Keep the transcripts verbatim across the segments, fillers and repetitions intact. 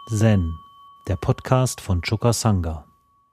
Zen, der Podcast von Choka Sangha.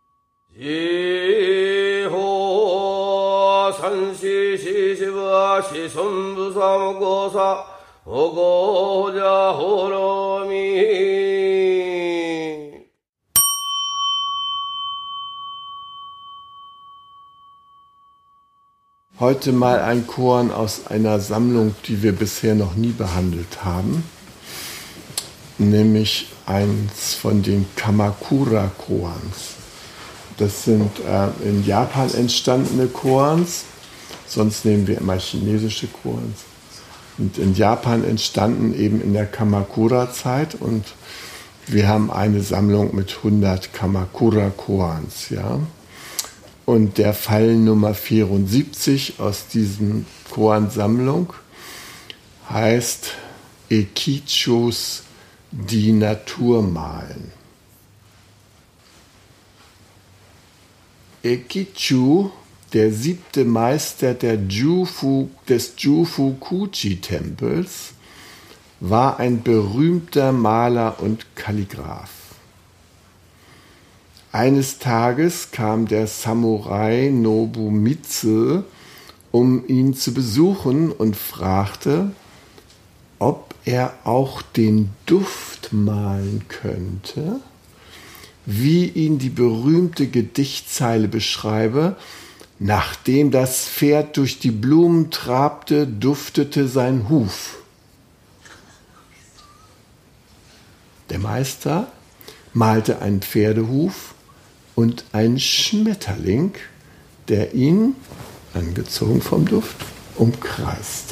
Heute mal ein Koan aus einer Sammlung, die wir bisher noch nie behandelt haben, nämlich eins von den Kamakura-Koans. Das sind äh, in Japan entstandene Koans, sonst nehmen wir immer chinesische Koans. Und in Japan entstanden eben in der Kamakura-Zeit, und wir haben eine Sammlung mit hundert Kamakura-Koans, ja. Und der Fall Nummer vierundsiebzig aus diesen Koan-Sammlung heißt Ekichus die Natur malen. Ekichu, der siebte Meister der Jufu, des Jufukuji-Tempels, war ein berühmter Maler und Kalligraph. Eines Tages kam der Samurai Nobumitsu, um ihn zu besuchen, und fragte, ob er auch den Duft malen könnte, wie ihn die berühmte Gedichtzeile beschreibe: Nachdem das Pferd durch die Blumen trabte, duftete sein Huf. Der Meister malte einen Pferdehuf und einen Schmetterling, der ihn, angezogen vom Duft, umkreiste.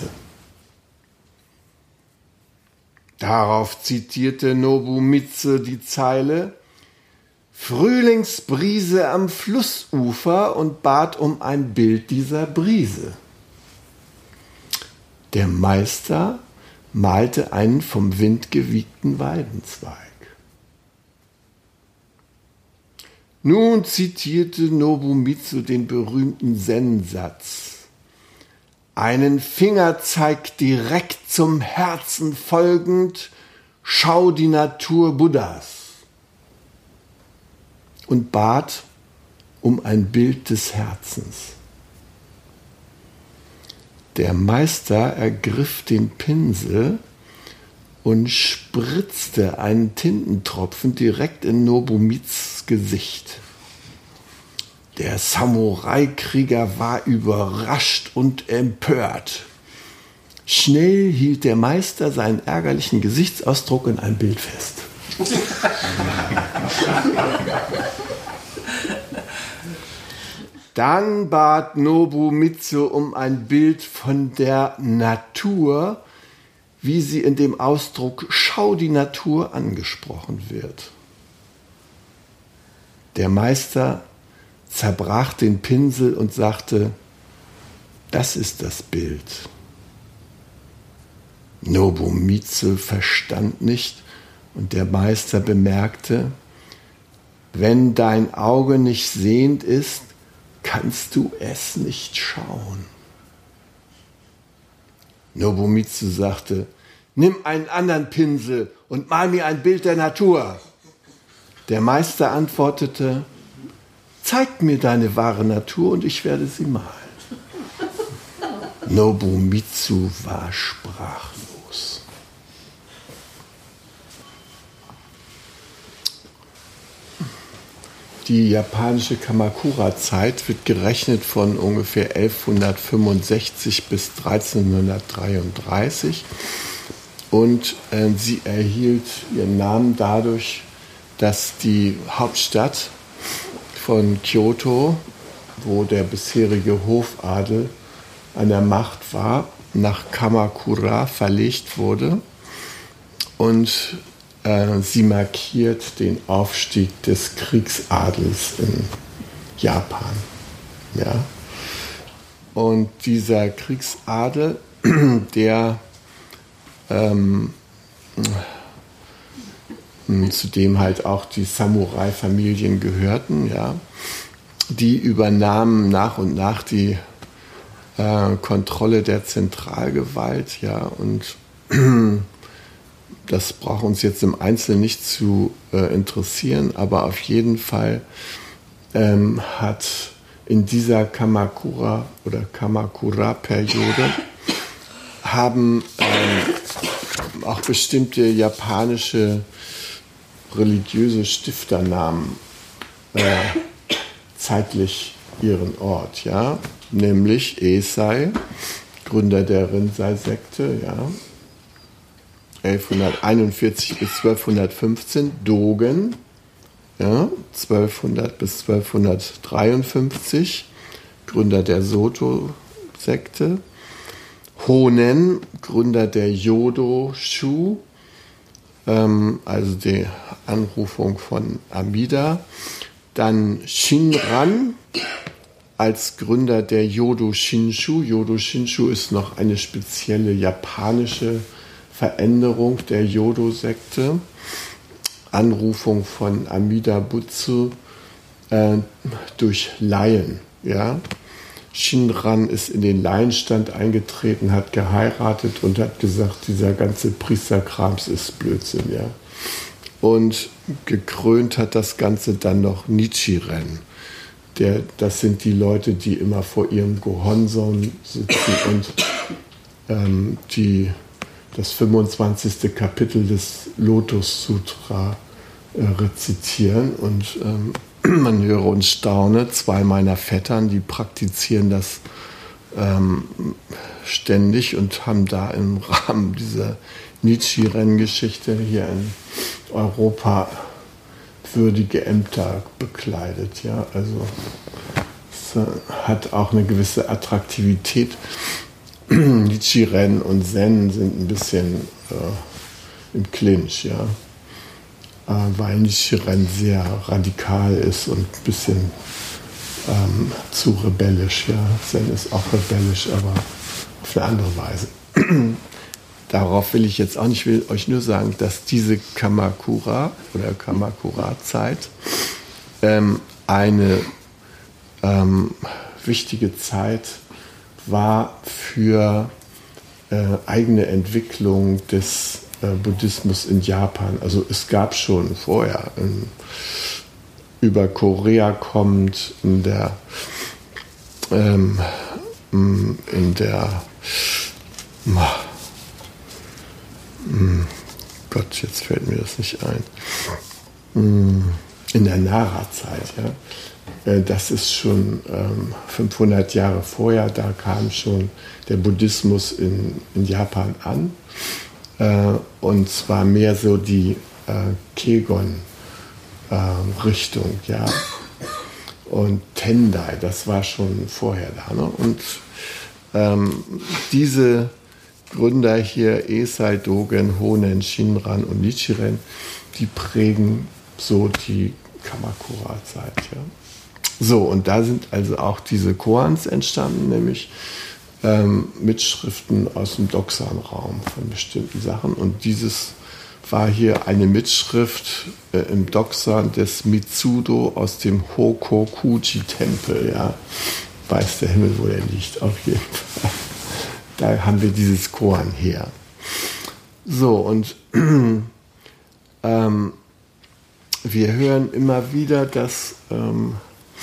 Darauf zitierte Nobumitsu die Zeile Frühlingsbrise am Flussufer und bat um ein Bild dieser Brise. Der Meister malte einen vom Wind gewiegten Weidenzweig. Nun zitierte Nobumitsu den berühmten Zen-Satz: Einen Fingerzeig direkt zum Herzen folgend, schau die Natur Buddhas, und bat um ein Bild des Herzens. Der Meister ergriff den Pinsel und spritzte einen Tintentropfen direkt in Nobumitsus Gesicht. Der Samurai-Krieger war überrascht und empört. Schnell hielt der Meister seinen ärgerlichen Gesichtsausdruck in ein Bild fest. Dann bat Nobumitsu um ein Bild von der Natur, wie sie in dem Ausdruck »Schau die Natur« angesprochen wird. Der Meister zerbrach den Pinsel und sagte: Das ist das Bild. Nobumitsu verstand nicht, und der Meister bemerkte: Wenn dein Auge nicht sehend ist, kannst du es nicht schauen. Nobumitsu sagte: Nimm einen anderen Pinsel und mal mir ein Bild der Natur. Der Meister antwortete: Zeig mir deine wahre Natur und ich werde sie malen. Nobumitsu war sprachlos. Die japanische Kamakura-Zeit wird gerechnet von ungefähr elfhundertfünfundsechzig bis dreizehnhundertdreiunddreißig, und äh, sie erhielt ihren Namen dadurch, dass die Hauptstadt von Kyoto, wo der bisherige Hofadel an der Macht war, nach Kamakura verlegt wurde, und äh, sie markiert den Aufstieg des Kriegsadels in Japan. Ja? Und dieser Kriegsadel, der ähm, zu dem halt auch die Samurai-Familien gehörten, ja, die übernahmen nach und nach die äh, äh, Kontrolle der Zentralgewalt, ja, und äh, sie erhielt ihren Namen dadurch, dass die Hauptstadt von Kyoto, wo der bisherige Hofadel an der Macht war, nach Kamakura verlegt wurde, und äh, sie markiert den Aufstieg des Kriegsadels in Japan. Ja? Und dieser Kriegsadel, der ähm, zu dem halt auch die Samurai-Familien gehörten, ja, die übernahmen nach und nach die äh, Kontrolle der Zentralgewalt, ja, und das braucht uns jetzt im Einzelnen nicht zu äh, interessieren, aber auf jeden Fall ähm, hat in dieser Kamakura oder Kamakura-Periode haben ähm, auch bestimmte japanische religiöse Stifternamen äh, zeitlich ihren Ort, ja, nämlich Eisai, Gründer der Rinzai-Sekte, ja, elfhunderteinundvierzig bis zwölfhundertfünfzehn, Dogen, ja, zwölfhundert bis zwölfhundertdreiundfünfzig, Gründer der Soto-Sekte, Honen, Gründer der Yodo-Shu, ähm, also die Anrufung von Amida, dann Shinran als Gründer der Yodo Shinshu. Yodo Shinshu ist noch eine spezielle japanische Veränderung der Yodo-Sekte. Anrufung von Amida Butsu äh, durch Laien. Ja. Shinran ist in den Laienstand eingetreten, hat geheiratet und hat gesagt, dieser ganze Priesterkrams ist Blödsinn. Ja. Und gekrönt hat das Ganze dann noch Nichiren. Der, das sind die Leute, die immer vor ihrem Gohonzon sitzen und ähm, die das fünfundzwanzigste Kapitel des Lotus Sutra äh, rezitieren. Und ähm, man höre und staune, zwei meiner Vettern, die praktizieren das ähm, ständig und haben da im Rahmen dieser Nichiren-Geschichte hier in Europa würdige Ämter bekleidet. Ja? Also es äh, hat auch eine gewisse Attraktivität. Nichiren und Zen sind ein bisschen äh, im Clinch, ja? äh, weil Nichiren sehr radikal ist und ein bisschen ähm, zu rebellisch. Ja? Zen ist auch rebellisch, aber auf eine andere Weise. Darauf will ich jetzt auch nicht, ich will euch nur sagen, dass diese Kamakura oder Kamakura-Zeit ähm, eine ähm, wichtige Zeit war für äh, eigene Entwicklung des äh, Buddhismus in Japan. Also es gab schon vorher, in, über Korea kommt, in der ähm, in der Gott, jetzt fällt mir das nicht ein. In der Nara-Zeit, ja. Das ist schon ähm, fünfhundert Jahre vorher, da kam schon der Buddhismus in, in Japan an. Äh, und zwar mehr so die äh, Kegon-Richtung, äh, ja. Und Tendai, das war schon vorher da. Ne? Und ähm, diese Gründer hier, Eisai, Dogen, Honen, Shinran und Nichiren, die prägen so die Kamakura-Zeit, ja. So, und da sind also auch diese Koans entstanden, nämlich ähm, Mitschriften aus dem Doksan-Raum von bestimmten Sachen. Und dieses war hier eine Mitschrift äh, im Doksan des Mitsudo aus dem Hokokuji-Tempel. Ja. Weiß der Himmel, wo der liegt, auf jeden Fall. Da haben wir dieses Koan her. So, und ähm, wir hören immer wieder, dass ähm,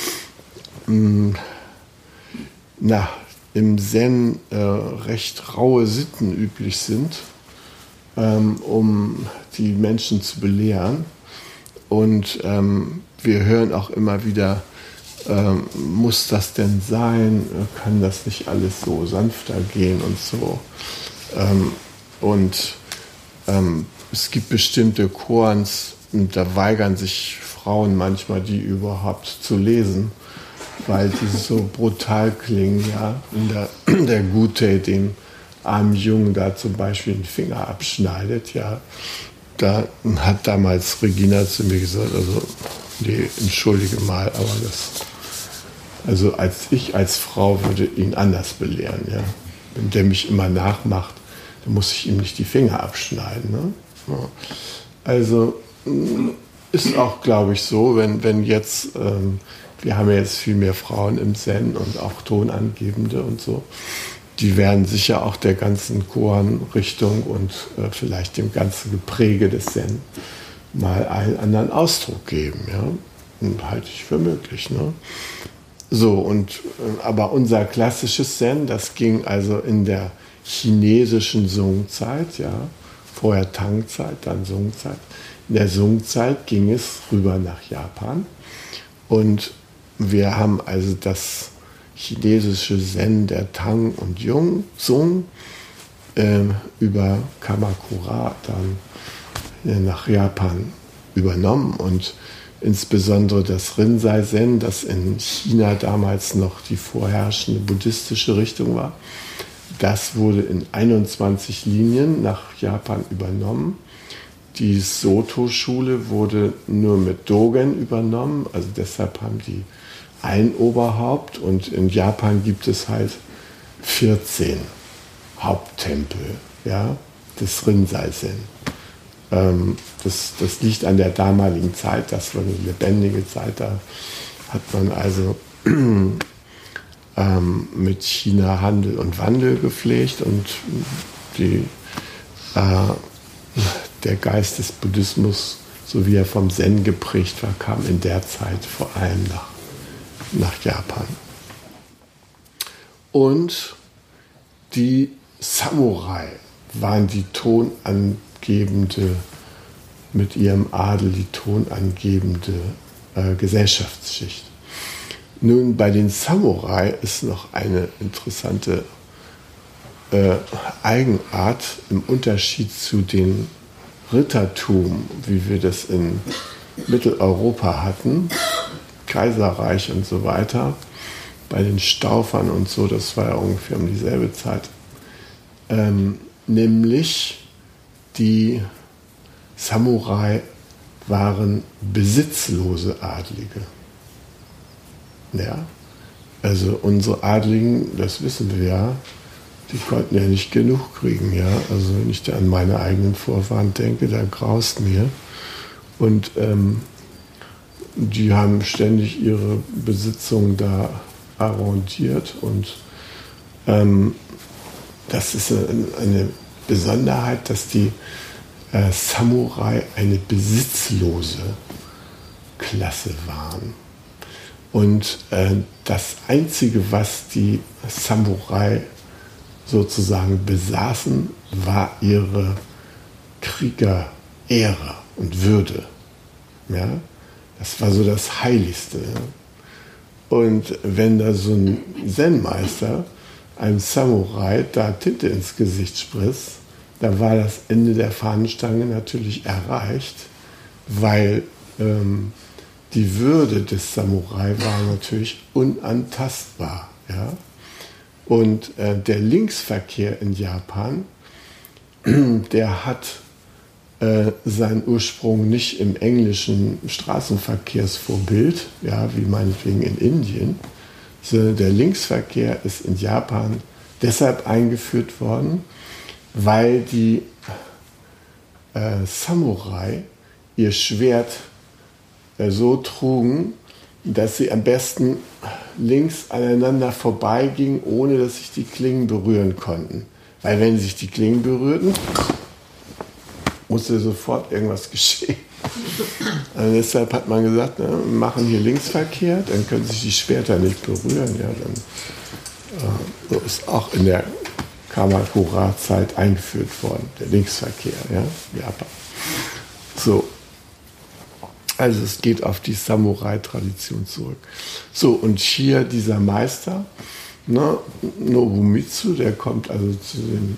na, im Zen äh, recht raue Sitten üblich sind, ähm, um die Menschen zu belehren. Und ähm, wir hören auch immer wieder, ähm, muss das denn sein? Kann das nicht alles so sanfter gehen und so? Ähm, und ähm, es gibt bestimmte Koans, und da weigern sich Frauen manchmal, die überhaupt zu lesen, weil die so brutal klingen, ja. Und der, der Gute, dem armen Jungen da zum Beispiel den Finger abschneidet, ja. Da hat damals Regina zu mir gesagt, also, nee, entschuldige mal, aber das, also als ich als Frau würde ihn anders belehren, ja. Wenn der mich immer nachmacht, dann muss ich ihm nicht die Finger abschneiden, ne? Ja. Also, ist auch, glaube ich, so, wenn, wenn jetzt, ähm, wir haben ja jetzt viel mehr Frauen im Zen und auch Tonangebende und so. die werden sicher auch der ganzen Koan-Richtung und äh, vielleicht dem ganzen Gepräge des Zen mal einen anderen Ausdruck geben. Ja? Und halte ich für möglich. Ne? So, und, äh, aber unser klassisches Zen, das ging also in der chinesischen Sung-Zeit, ja, vorher Tang-Zeit, dann Sung-Zeit. In der Sung-Zeit ging es rüber nach Japan und wir haben also das chinesische Zen der Tang und Jung, Sung äh, über Kamakura dann äh, nach Japan übernommen und insbesondere das Rinzai-Zen, das in China damals noch die vorherrschende buddhistische Richtung war, das wurde in einundzwanzig Linien nach Japan übernommen. Die Soto-Schule wurde nur mit Dogen übernommen, also deshalb haben die ein Oberhaupt und in Japan gibt es halt vierzehn Haupttempel, ja, des Rinzai-Zen. Ähm, das, das liegt an der damaligen Zeit, das war eine lebendige Zeit, da hat man also ähm, mit China Handel und Wandel gepflegt und die, äh, der Geist des Buddhismus, so wie er vom Zen geprägt war, kam in der Zeit vor allem nach nach Japan. Und die Samurai waren die tonangebende, mit ihrem Adel die tonangebende äh, Gesellschaftsschicht. Nun, bei den Samurai ist noch eine interessante äh, Eigenart im Unterschied zu dem Rittertum, wie wir das in Mitteleuropa hatten, Kaiserreich und so weiter, bei den Staufern und so, das war ja ungefähr um dieselbe Zeit, ähm, nämlich die Samurai waren besitzlose Adlige. Ja, also unsere Adligen, das wissen wir ja, die konnten ja nicht genug kriegen, ja, also wenn ich da an meine eigenen Vorfahren denke, da graust mir und ähm, die haben ständig ihre Besitzung da arrondiert und ähm, das ist eine Besonderheit, dass die äh, Samurai eine besitzlose Klasse waren. Und äh, das Einzige, was die Samurai sozusagen besaßen, war ihre Kriegerehre und Würde. Ja? Das war so das Heiligste. Ja? Und wenn da so ein Zen-Meister einem Samurai da Tinte ins Gesicht spritzt, da war das Ende der Fahnenstange natürlich erreicht, weil ähm, die Würde des Samurai war natürlich unantastbar. Ja? Und äh, der Linksverkehr in Japan, der hat äh, seinen Ursprung nicht im englischen Straßenverkehrsvorbild, ja, wie meinetwegen in Indien, sondern der Linksverkehr ist in Japan deshalb eingeführt worden, weil die äh, Samurai ihr Schwert äh, so trugen, dass sie am besten links aneinander vorbeigingen, ohne dass sich die Klingen berühren konnten. Weil wenn sich die Klingen berührten, musste sofort irgendwas geschehen. Also deshalb hat man gesagt, ne, wir machen hier Linksverkehr, dann können sich die Schwerter nicht berühren. Ja, dann, äh, so ist auch in der Kamakura-Zeit eingeführt worden, der Linksverkehr, ja, Japan. So. Also es geht auf die Samurai-Tradition zurück. So, und hier dieser Meister, ne, Nobumitsu, der kommt also zu dem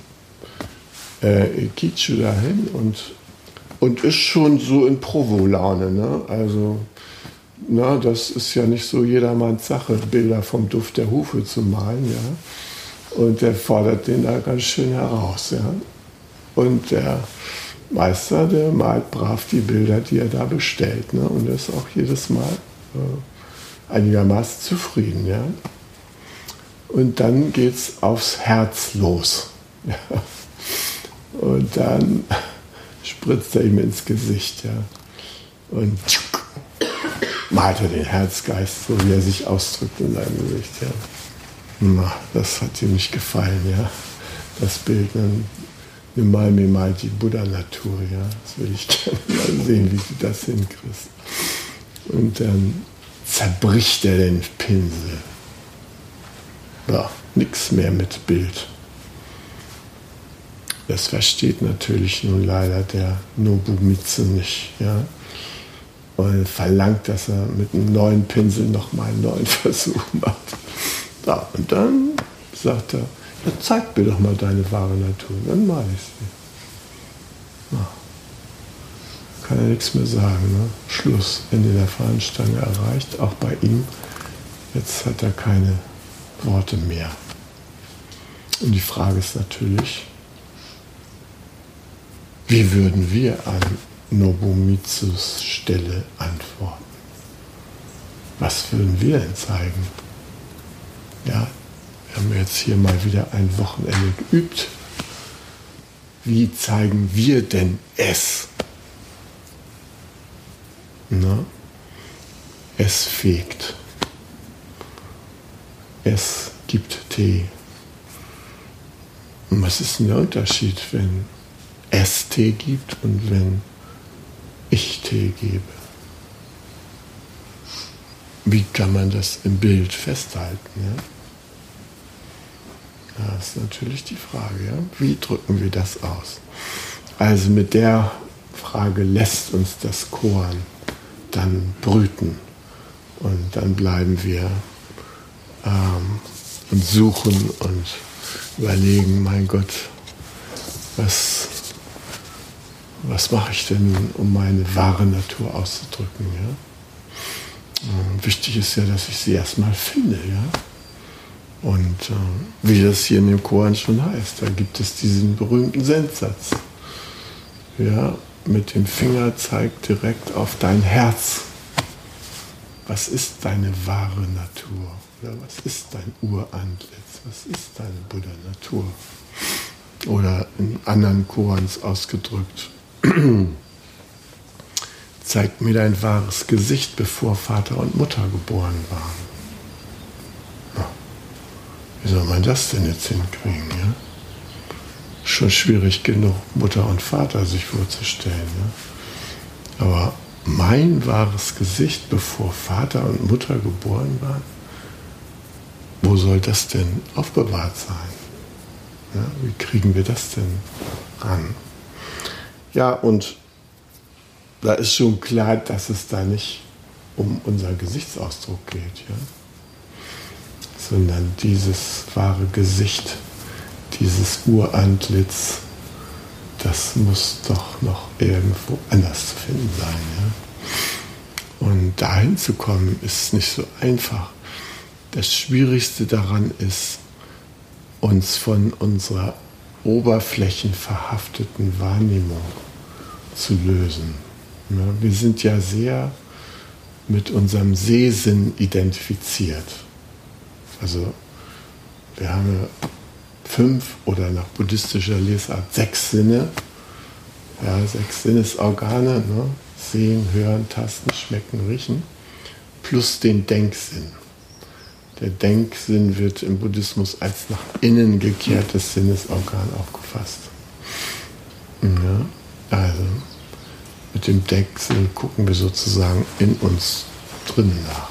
äh, Kichu dahin und, und ist schon so in Provo-Laune. Ne? Also, na, das ist ja nicht so jedermanns Sache, Bilder vom Duft der Hufe zu malen. Ja? Und der fordert den da ganz schön heraus. Ja? Und der Meister, der malt brav die Bilder, die er da bestellt. Ne? Und er ist auch jedes Mal äh, einigermaßen zufrieden. Ja? Und dann geht's aufs Herz los. Ja? Und dann spritzt er ihm ins Gesicht. Ja? Und malt er den Herzgeist, so wie er sich ausdrückt in seinem Gesicht. Ja? Na, das hat ihm nicht gefallen, ja. Das Bild, dann nimm mal mir mal die Buddha-Natur, ja. Das will ich gerne mal sehen, wie du das hinkriegst. Und dann zerbricht er den Pinsel. Ja, nichts mehr mit Bild. Das versteht natürlich nun leider der Nobumitsu nicht, ja. Und verlangt, dass er mit einem neuen Pinsel nochmal einen neuen Versuch macht. Ja, und dann sagt er, ja, zeig mir doch mal deine wahre Natur, dann mal ich sie. Ja. Kann er nichts mehr sagen, ne? Schluss, Ende der Fahnenstange erreicht, auch bei ihm. Jetzt hat er keine Worte mehr. Und die Frage ist natürlich, wie würden wir an Nobumitsus Stelle antworten? Was würden wir denn zeigen? Ja, wir haben jetzt hier mal wieder ein Wochenende geübt. Wie zeigen wir denn es? Na? Es fegt. Es gibt Tee. Und was ist denn der Unterschied, wenn es Tee gibt und wenn ich Tee gebe? Wie kann man das im Bild festhalten? Ja? Das ist natürlich die Frage. Ja? Wie drücken wir das aus? Also mit der Frage lässt uns das Koan dann brüten. Und dann bleiben wir ähm, und suchen und überlegen, mein Gott, was, was mache ich denn, um meine wahre Natur auszudrücken? Ja? Und wichtig ist ja, dass ich sie erstmal finde. Ja? Und äh, wie das hier in dem Koran schon heißt, da gibt es diesen berühmten Sendsatz. Ja, mit dem Finger zeigt direkt auf dein Herz. Was ist deine wahre Natur? Oder was ist dein Urantlitz? Was ist deine Buddha-Natur? Oder in anderen Korans ausgedrückt, zeig mir dein wahres Gesicht, bevor Vater und Mutter geboren waren. Ja. Wie soll man das denn jetzt hinkriegen? Ja? Schon schwierig genug, Mutter und Vater sich vorzustellen. Ja? Aber mein wahres Gesicht, bevor Vater und Mutter geboren waren, wo soll das denn aufbewahrt sein? Ja, wie kriegen wir das denn ran? Ja, und da ist schon klar, dass es da nicht um unseren Gesichtsausdruck geht, ja? Sondern dieses wahre Gesicht, dieses Urantlitz, das muss doch noch irgendwo anders zu finden sein. Ja? Und dahin zu kommen, ist nicht so einfach. Das Schwierigste daran ist, uns von unserer oberflächenverhafteten Wahrnehmung zu lösen. Ja, wir sind ja sehr mit unserem Sehsinn identifiziert. Also wir haben ja fünf oder nach buddhistischer Lesart sechs Sinne, ja, sechs Sinnesorgane, ne? Sehen, hören, tasten, schmecken, riechen, plus den Denksinn. Der Denksinn wird im Buddhismus als nach innen gekehrtes Sinnesorgan aufgefasst. Ja, also mit dem Denksinn gucken wir sozusagen in uns drinnen nach.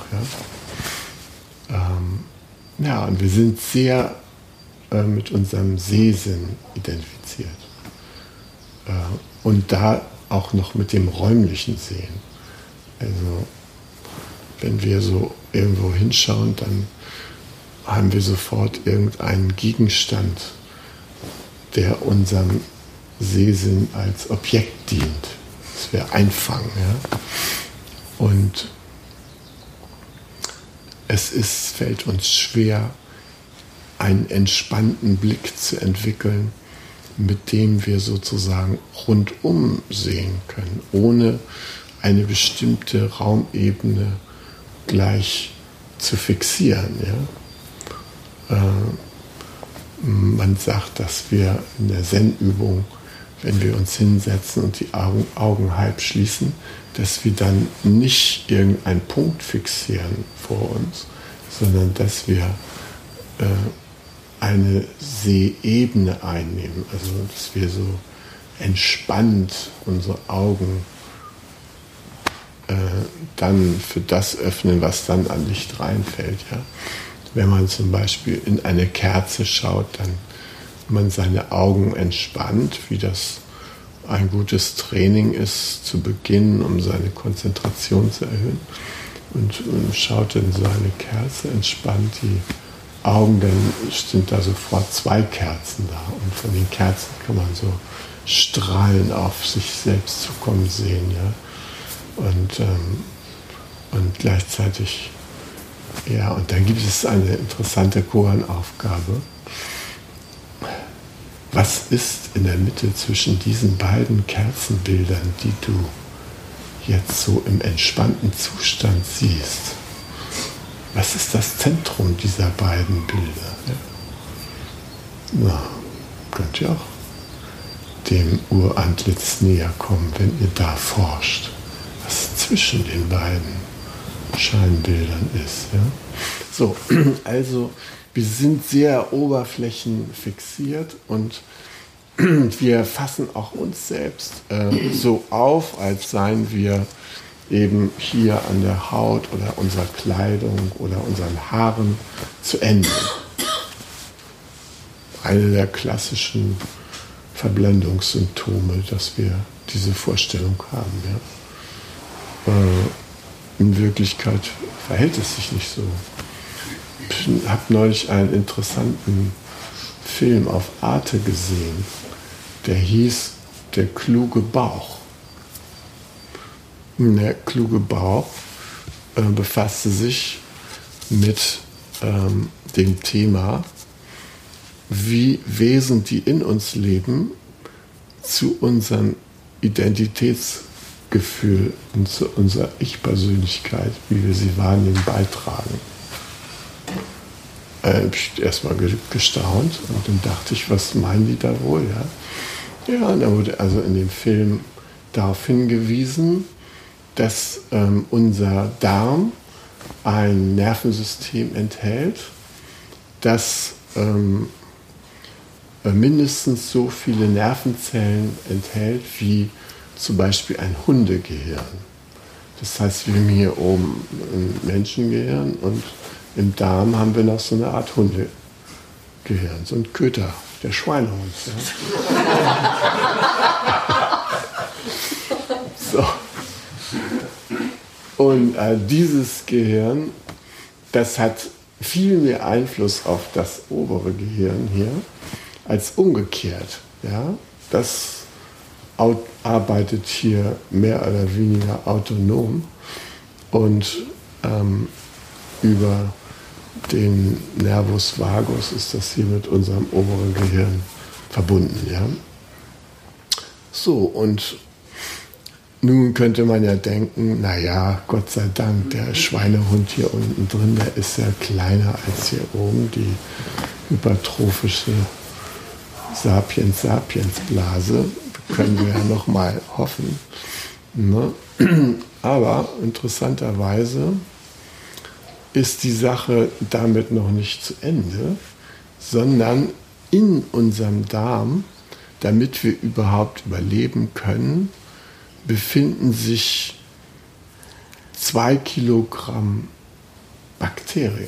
Ja, ähm, ja und wir sind sehr äh, mit unserem Sehsinn identifiziert. Äh, und da auch noch mit dem räumlichen Sehen. Also wenn wir so irgendwo hinschauen, dann haben wir sofort irgendeinen Gegenstand, der unserem Sehsinn als Objekt dient. Das wäre Einfangen. Ja? Und es ist, fällt uns schwer, einen entspannten Blick zu entwickeln, mit dem wir sozusagen rundum sehen können, ohne eine bestimmte Raumebene gleich zu fixieren. Ja? Äh, man sagt, dass wir in der Zen-Übung, wenn wir uns hinsetzen und die Augen, Augen halb schließen, dass wir dann nicht irgendeinen Punkt fixieren vor uns, sondern dass wir äh, eine Sehebene einnehmen, also dass wir so entspannt unsere Augen äh, dann für das öffnen, was dann an Licht reinfällt. Ja? Wenn man zum Beispiel in eine Kerze schaut, dann man seine Augen entspannt, wie das ein gutes Training ist zu Beginn, um seine Konzentration zu erhöhen. Und, und schaut in seine Kerze, entspannt die Augen, dann sind da sofort zwei Kerzen da. Und von den Kerzen kann man so Strahlen auf sich selbst zukommen sehen. Ja? Und, ähm, und gleichzeitig, ja, und dann gibt es eine interessante Koan-Aufgabe. Was ist in der Mitte zwischen diesen beiden Kerzenbildern, die du jetzt so im entspannten Zustand siehst? Was ist das Zentrum dieser beiden Bilder? Ja. Na, könnt ihr auch dem Urantlitz näher kommen, wenn ihr da forscht, was zwischen den beiden Scheinbildern ist. Ja? So, also wir sind sehr oberflächenfixiert und wir fassen auch uns selbst äh, so auf, als seien wir eben hier an der Haut oder unserer Kleidung oder unseren Haaren zu Ende. Eine der klassischen Verblendungssymptome, dass wir diese Vorstellung haben. Ja? Äh, in Wirklichkeit verhält es sich nicht so. Ich habe neulich einen interessanten Film auf Arte gesehen, der hieß Der kluge Bauch. Der kluge Bauch äh, befasste sich mit ähm, dem Thema, wie Wesen, die in uns leben, zu unserem Identitätsgefühl und zu unserer Ich-Persönlichkeit, wie wir sie wahrnehmen, beitragen. Äh, ich habe erstmal gestaunt und dann dachte ich, was meinen die da wohl? Ja, ja, und dann wurde also in dem Film darauf hingewiesen, dass ähm, unser Darm ein Nervensystem enthält, das ähm, mindestens so viele Nervenzellen enthält wie zum Beispiel ein Hundegehirn. Das heißt, wir haben hier oben ein Menschengehirn und im Darm haben wir noch so eine Art Hundegehirn, so ein Köter, der Schweinehund. Ja. So. Und äh, dieses Gehirn, das hat viel mehr Einfluss auf das obere Gehirn hier als umgekehrt. Ja? Das arbeitet hier mehr oder weniger autonom und ähm, über den Nervus vagus ist das hier mit unserem oberen Gehirn verbunden. Ja? So, und nun könnte man ja denken, naja, Gott sei Dank, der Schweinehund hier unten drin, der ist ja kleiner als hier oben, die hypertrophische Sapiens-Sapiens-Blase, können wir ja noch mal hoffen. Ne? Aber interessanterweise ist die Sache damit noch nicht zu Ende, sondern in unserem Darm, damit wir überhaupt überleben können, befinden sich zwei Kilogramm Bakterien.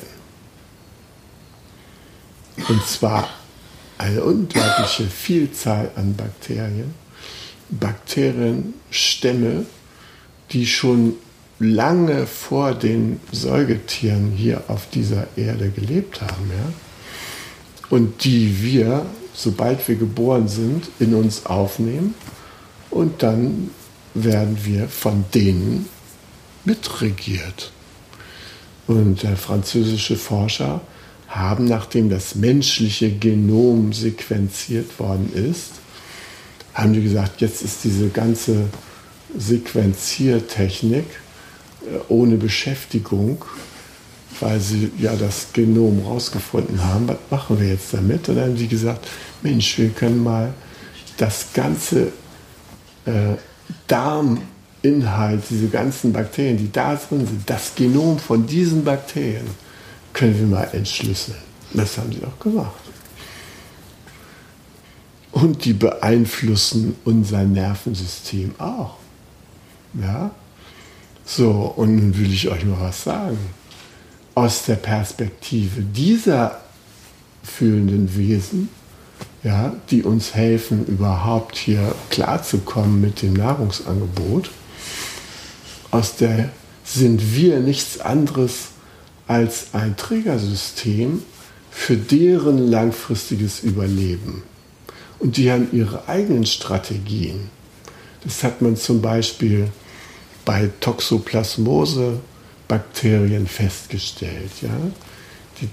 Und zwar eine unglaubliche Vielzahl an Bakterien. Bakterienstämme, die schon lange vor den Säugetieren hier auf dieser Erde gelebt haben. Ja? Und die wir, sobald wir geboren sind, in uns aufnehmen und dann werden wir von denen mitregiert. Und äh, französische Forscher haben, nachdem das menschliche Genom sequenziert worden ist, haben die gesagt, jetzt ist diese ganze Sequenziertechnik äh, ohne Beschäftigung, weil sie ja das Genom rausgefunden haben. Was machen wir jetzt damit? Und dann haben die gesagt, Mensch, wir können mal das ganze äh, Darminhalt, diese ganzen Bakterien, die da drin sind, das Genom von diesen Bakterien, können wir mal entschlüsseln. Das haben sie auch gemacht. Und die beeinflussen unser Nervensystem auch. Ja? So, und nun will ich euch mal was sagen. Aus der Perspektive dieser fühlenden Wesen, ja, die uns helfen, überhaupt hier klarzukommen mit dem Nahrungsangebot, aus der sind wir nichts anderes als ein Trägersystem für deren langfristiges Überleben. Und die haben ihre eigenen Strategien. Das hat man zum Beispiel bei Toxoplasmose-Bakterien festgestellt. Ja? Die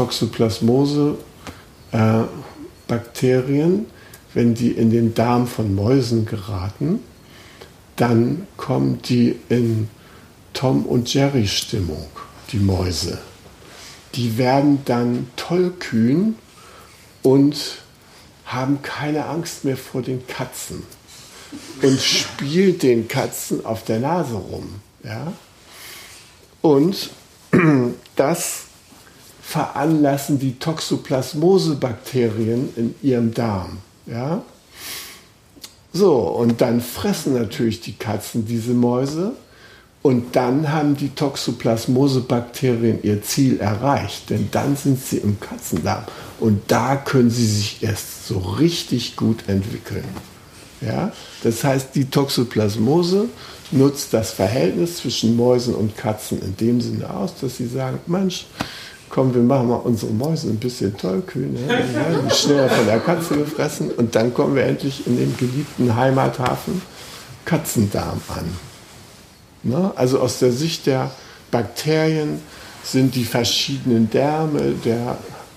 Toxoplasmose-Bakterien, wenn die in den Darm von Mäusen geraten, dann kommen die in Tom- und Jerry-Stimmung, die Mäuse. Die werden dann tollkühn und haben keine Angst mehr vor den Katzen und spielt den Katzen auf der Nase rum. Ja? Und das veranlassen die Toxoplasmose-Bakterien in ihrem Darm. Ja? So, und dann fressen natürlich die Katzen diese Mäuse und dann haben die Toxoplasmose-Bakterien ihr Ziel erreicht, denn dann sind sie im Katzendarm und da können sie sich erst so richtig gut entwickeln. Ja? Das heißt, die Toxoplasmose nutzt das Verhältnis zwischen Mäusen und Katzen in dem Sinne aus, dass sie sagen, Mensch, komm, wir machen mal unsere Mäuse ein bisschen tollkühn, ja? Dann werden die schneller von der Katze gefressen und dann kommen wir endlich in den geliebten Heimathafen Katzendarm an. Na? Also aus der Sicht der Bakterien sind die verschiedenen Därme der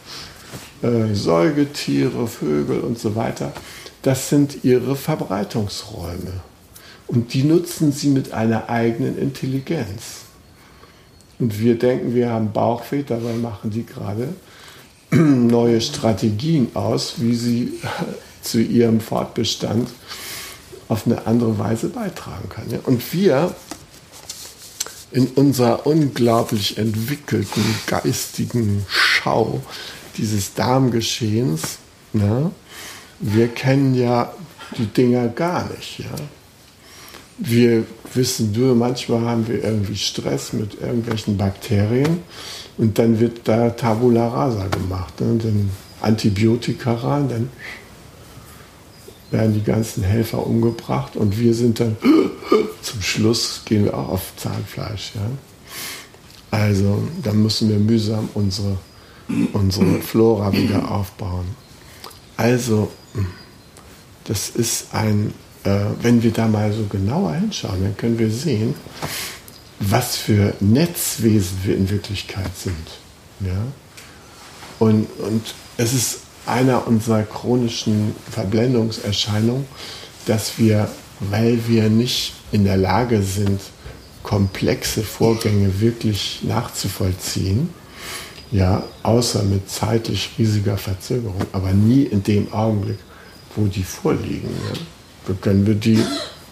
äh, Säugetiere, Vögel und so weiter, das sind ihre Verbreitungsräume. Und die nutzen sie mit einer eigenen Intelligenz. Und wir denken, wir haben Bauchweh, dabei machen die gerade neue Strategien aus, wie sie zu ihrem Fortbestand auf eine andere Weise beitragen kann. Und wir in unserer unglaublich entwickelten geistigen Schau dieses Darmgeschehens, ne, wir kennen ja die Dinger gar nicht. Ja. Wir wissen nur, manchmal haben wir irgendwie Stress mit irgendwelchen Bakterien und dann wird da Tabula Rasa gemacht. Ne? Dann Antibiotika rein, dann werden die ganzen Helfer umgebracht und wir sind dann, zum Schluss gehen wir auch auf Zahnfleisch. Ja? Also da müssen wir mühsam unsere, unsere Flora wieder aufbauen. Also das ist ein, äh, wenn wir da mal so genauer hinschauen, dann können wir sehen, was für Netzwesen wir in Wirklichkeit sind. Ja? Und, und es ist einer unserer chronischen Verblendungserscheinungen, dass wir, weil wir nicht in der Lage sind, komplexe Vorgänge wirklich nachzuvollziehen, ja, außer mit zeitlich riesiger Verzögerung, aber nie in dem Augenblick, wo die vorliegen. Ja. Da können wir die,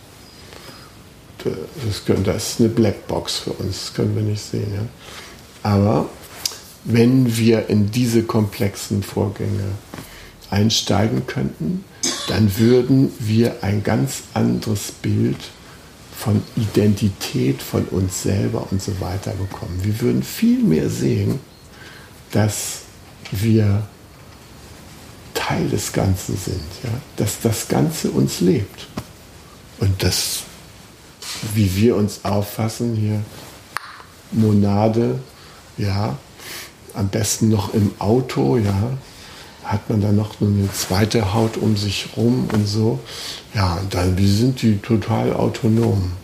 das, können, das ist eine Blackbox für uns, das können wir nicht sehen. Ja. Aber wenn wir in diese komplexen Vorgänge einsteigen könnten, dann würden wir ein ganz anderes Bild von Identität, von uns selber und so weiter bekommen. Wir würden viel mehr sehen, dass wir Teil des Ganzen sind, ja? Dass das Ganze uns lebt. Und das, wie wir uns auffassen, hier Monade, ja, am besten noch im Auto, ja, hat man dann noch eine zweite Haut um sich rum und so. Ja, und dann, wie sind die total autonom?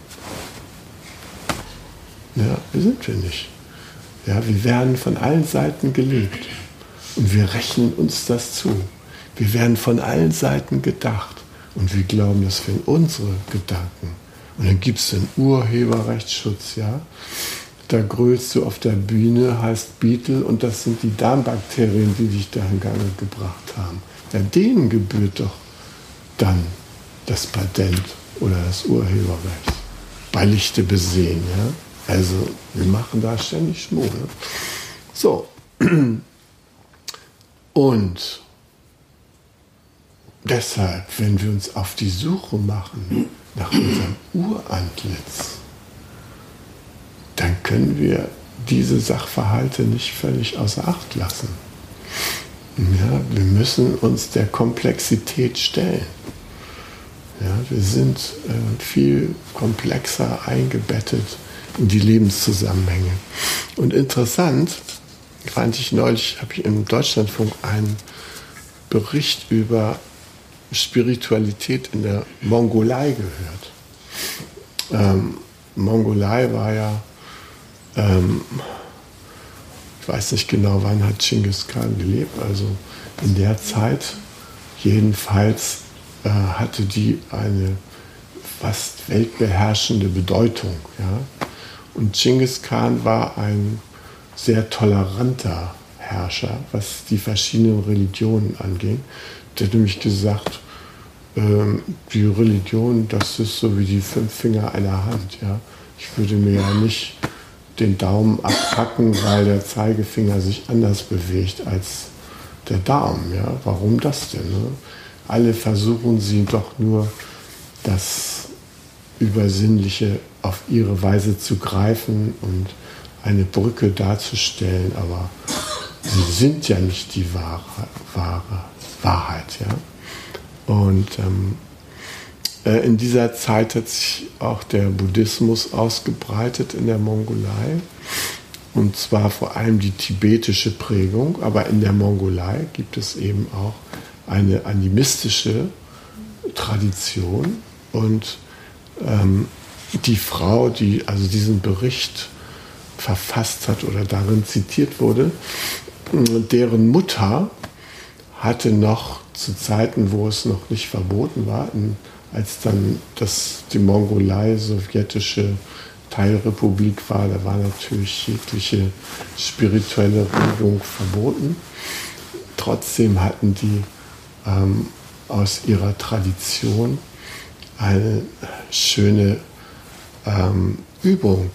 Ja, wie sind wir nicht? Ja, wir werden von allen Seiten gelebt und wir rechnen uns das zu. Wir werden von allen Seiten gedacht und wir glauben, das wären unsere Gedanken. Und dann gibt es den Urheberrechtsschutz, ja. Da grölst du auf der Bühne, heißt Beetle und das sind die Darmbakterien, die dich da in Gang gebracht haben. Ja, denen gebührt doch dann das Patent oder das Urheberrecht. Bei Lichte besehen, ja. Also wir machen da ständig Schmuh. Ne? So, Und deshalb, wenn wir uns auf die Suche machen nach unserem Urantlitz, dann können wir diese Sachverhalte nicht völlig außer Acht lassen. Ja, wir müssen uns der Komplexität stellen. Ja, wir sind äh, viel komplexer eingebettet in die Lebenszusammenhänge. Und interessant fand ich neulich, habe ich im Deutschlandfunk einen Bericht über Spiritualität in der Mongolei gehört. Ähm, Mongolei war ja, ähm, ich weiß nicht genau, wann hat Genghis Khan gelebt, also in der Zeit jedenfalls äh, hatte die eine fast weltbeherrschende Bedeutung. Ja? Und Genghis Khan war ein sehr toleranter Herrscher, was die verschiedenen Religionen anging. Der hat nämlich gesagt, ähm, die Religion, das ist so wie die fünf Finger einer Hand. Ja? Ich würde mir ja nicht den Daumen abhacken, weil der Zeigefinger sich anders bewegt als der Daumen. Ja? Warum das denn? Ne? Alle versuchen sie doch nur, das Übersinnliche auf ihre Weise zu greifen und eine Brücke darzustellen, aber sie sind ja nicht die wahre, wahre Wahrheit. Ja? Und ähm, äh, in dieser Zeit hat sich auch der Buddhismus ausgebreitet in der Mongolei. Und zwar vor allem die tibetische Prägung, aber in der Mongolei gibt es eben auch eine animistische Tradition. Und ähm, die Frau, die also diesen Bericht verfasst hat oder darin zitiert wurde, deren Mutter hatte noch zu Zeiten, wo es noch nicht verboten war, als dann das, die Mongolei sowjetische Teilrepublik war, da war natürlich jegliche spirituelle Regung verboten. Trotzdem hatten die ähm, aus ihrer Tradition eine schöne ähm, Übung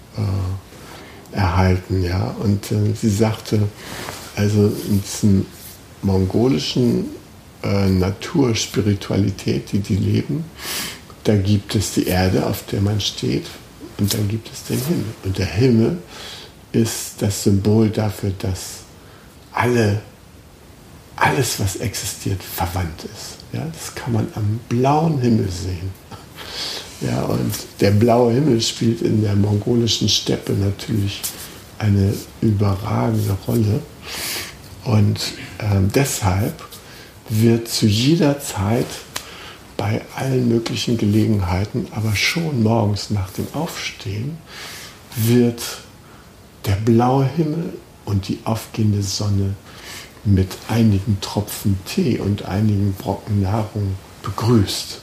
äh, erhalten. Ja? Und äh, sie sagte, also in diesem mongolischen äh, Naturspiritualität, die die leben, da gibt es die Erde, auf der man steht, und dann gibt es den Himmel. Und der Himmel ist das Symbol dafür, dass alle, alles, was existiert, verwandt ist. Ja, das kann man am blauen Himmel sehen. Ja, und der blaue Himmel spielt in der mongolischen Steppe natürlich eine überragende Rolle. Und ähm, deshalb wird zu jeder Zeit bei allen möglichen Gelegenheiten, aber schon morgens nach dem Aufstehen, wird der blaue Himmel und die aufgehende Sonne mit einigen Tropfen Tee und einigen Brocken Nahrung begrüßt.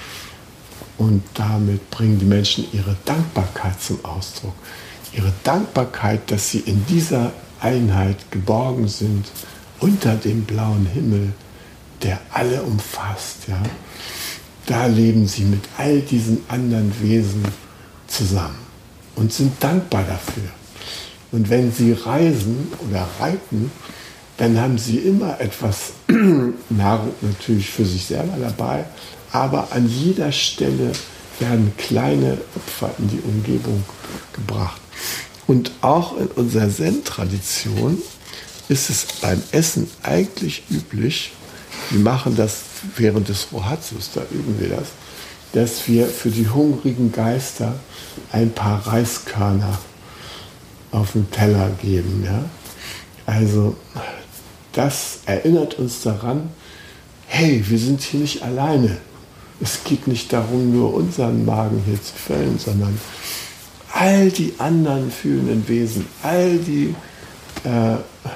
Und damit bringen die Menschen ihre Dankbarkeit zum Ausdruck. Ihre Dankbarkeit, dass sie in dieser Einheit geborgen sind, unter dem blauen Himmel, der alle umfasst. Ja? Da leben sie mit all diesen anderen Wesen zusammen und sind dankbar dafür. Und wenn sie reisen oder reiten, dann haben sie immer etwas Nahrung natürlich für sich selber dabei, aber an jeder Stelle werden kleine Opfer in die Umgebung gebracht. Und auch in unserer Zen-Tradition ist es beim Essen eigentlich üblich, wir machen das während des Rohatsus, da üben wir das, dass wir für die hungrigen Geister ein paar Reiskörner auf den Teller geben. Ja? Also das erinnert uns daran, hey, wir sind hier nicht alleine. Es geht nicht darum, nur unseren Magen hier zu füllen, sondern all die anderen fühlenden Wesen, all die äh,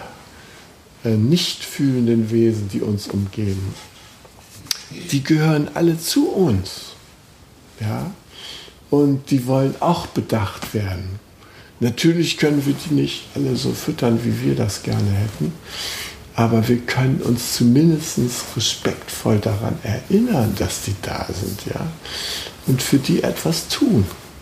äh, nicht fühlenden Wesen, die uns umgeben, die gehören alle zu uns. Ja? Und die wollen auch bedacht werden. Natürlich können wir die nicht alle so füttern, wie wir das gerne hätten, aber wir können uns zumindest respektvoll daran erinnern, dass die da sind, ja, und für die etwas tun.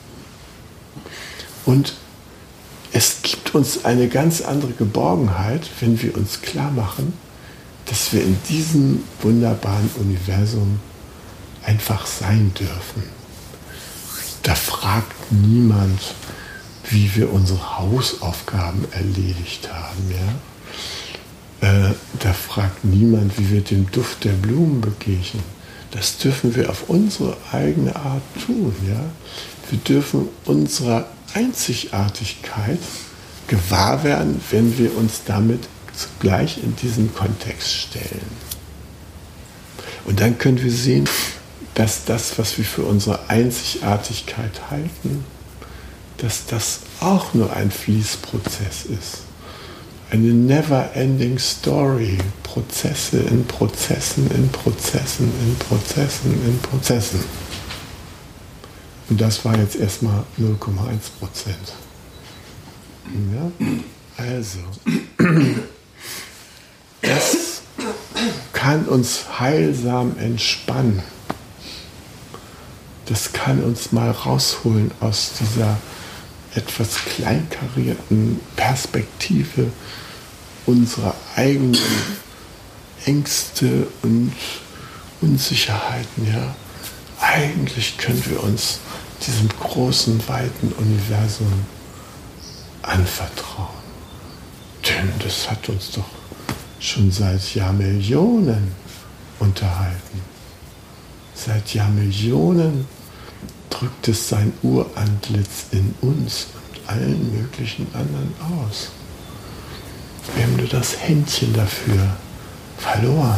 Und es gibt uns eine ganz andere Geborgenheit, wenn wir uns klar machen, dass wir in diesem wunderbaren Universum einfach sein dürfen. Da fragt niemand, wie wir unsere Hausaufgaben erledigt haben. Ja? Äh, da fragt niemand, wie wir dem Duft der Blumen begegnen. Das dürfen wir auf unsere eigene Art tun. Ja? Wir dürfen unserer Einzigartigkeit gewahr werden, wenn wir uns damit zugleich in diesen Kontext stellen. Und dann können wir sehen, dass das, was wir für unsere Einzigartigkeit halten, dass das auch nur ein Fließprozess ist. Eine never-ending story. Prozesse in Prozessen, in Prozessen, in Prozessen, in Prozessen. Und das war jetzt erstmal null Komma eins Prozent. Ja? Also, das kann uns heilsam entspannen. Das kann uns mal rausholen aus dieser etwas kleinkarierten Perspektive unserer eigenen Ängste und Unsicherheiten. Ja? Eigentlich können wir uns diesem großen, weiten Universum anvertrauen. Denn das hat uns doch schon seit Jahrmillionen unterhalten. Seit Jahrmillionen drückt es sein Urantlitz in uns und allen möglichen anderen aus. Wir haben nur das Händchen dafür verloren.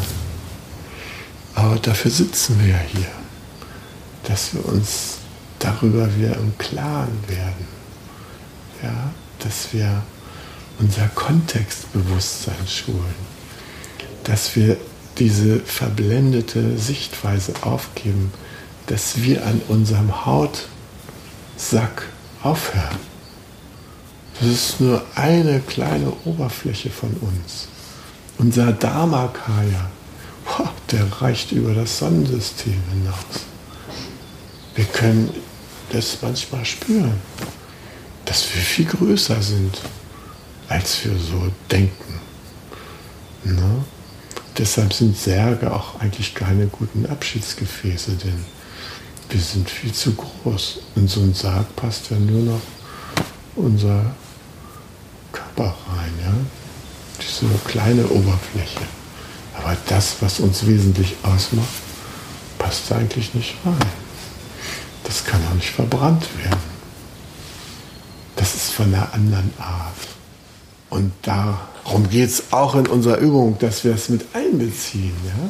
Aber dafür sitzen wir ja hier, dass wir uns darüber wieder im Klaren werden. Ja, dass wir unser Kontextbewusstsein schulen, dass wir diese verblendete Sichtweise aufgeben, dass wir an unserem Hautsack aufhören. Das ist nur eine kleine Oberfläche von uns. Unser Dharmakaya, der reicht über das Sonnensystem hinaus. Wir können das manchmal spüren, dass wir viel größer sind, als wir so denken. Ne? Deshalb sind Särge auch eigentlich keine guten Abschiedsgefäße, denn wir sind viel zu groß. In so einen Sarg passt ja nur noch unser Körper rein. Ja? Diese kleine Oberfläche. Aber das, was uns wesentlich ausmacht, passt eigentlich nicht rein. Das kann auch nicht verbrannt werden. Das ist von einer anderen Art. Und darum geht es auch in unserer Übung, dass wir es mit einbeziehen. Ja?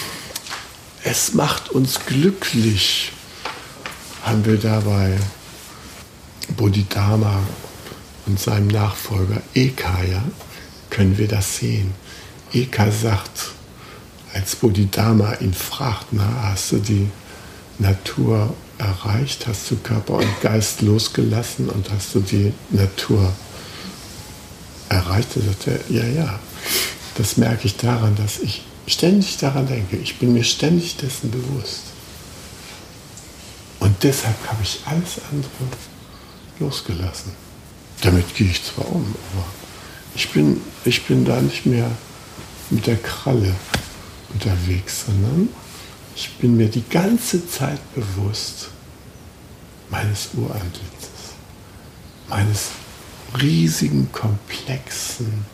Es macht uns glücklich, haben wir dabei Bodhidharma und seinem Nachfolger Eka, ja, können wir das sehen. Eka sagt, als Bodhidharma ihn fragt, na, hast du die Natur erreicht, hast du Körper und Geist losgelassen und hast du die Natur erreicht? Da sagt er, ja, ja, das merke ich daran, dass ich ständig daran denke. Ich bin mir ständig dessen bewusst. Und deshalb habe ich alles andere losgelassen. Damit gehe ich zwar um, aber ich bin, ich bin da nicht mehr mit der Kralle unterwegs, sondern ich bin mir die ganze Zeit bewusst meines Urantlitzes, meines riesigen, komplexen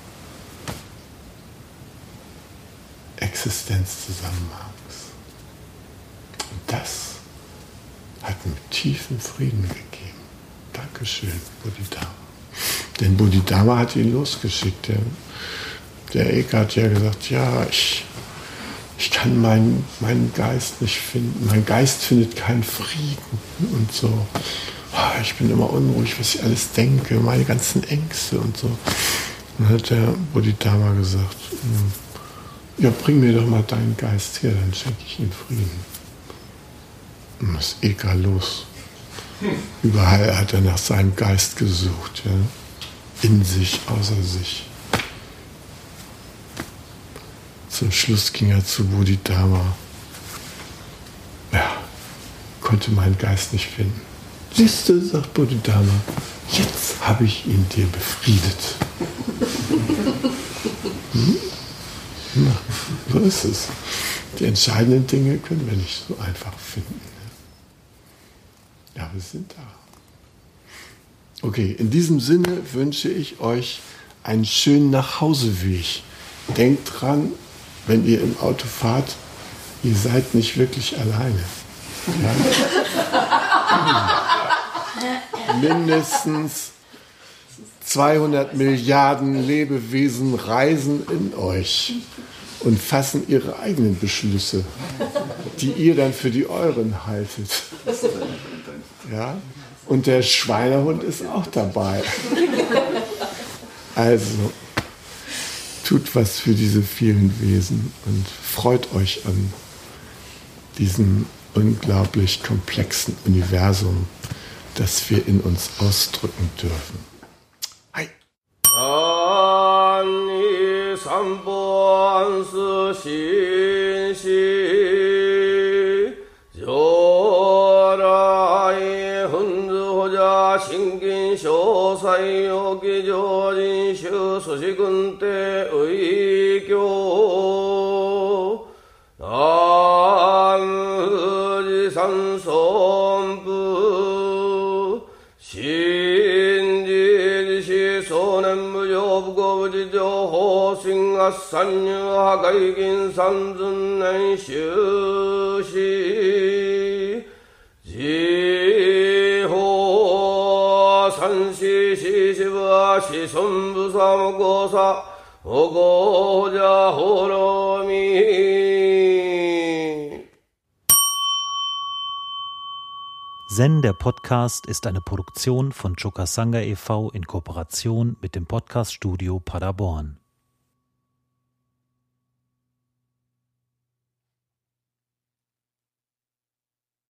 Existenzzusammenhangs. Und das hat mir tiefen Frieden gegeben. Dankeschön, Bodhidharma. Denn Bodhidharma hat ihn losgeschickt. Der, der Eka hat ja gesagt, ja, ich, ich kann meinen, meinen Geist nicht finden. Mein Geist findet keinen Frieden und so. Ich bin immer unruhig, was ich alles denke, meine ganzen Ängste und so. Und dann hat der Bodhidharma gesagt, ja, bring mir doch mal deinen Geist her, dann schenke ich ihm Frieden. Und das ist Eka los. Überall hat er nach seinem Geist gesucht, ja? In sich, außer sich. Zum Schluss ging er zu Bodhidharma. Ja, konnte meinen Geist nicht finden. Siehst du, sagt Bodhidharma, jetzt habe ich ihn dir befriedet. Hm? Na, so ist es. Die entscheidenden Dinge können wir nicht so einfach finden. Ja, wir sind da. Okay, in diesem Sinne wünsche ich euch einen schönen Nachhauseweg. Denkt dran, wenn ihr im Auto fahrt, ihr seid nicht wirklich alleine. Ja? Mindestens zweihundert Milliarden Lebewesen reisen in euch und fassen ihre eigenen Beschlüsse, die ihr dann für die euren haltet. Ja? Und der Schweinehund ist auch dabei. Also, tut was für diese vielen Wesen und freut euch an diesem unglaublich komplexen Universum, das wir in uns ausdrücken dürfen. Hi! Zen, der Podcast, ist eine Produktion von Chokasanga e V in Kooperation mit dem Podcaststudio Paderborn.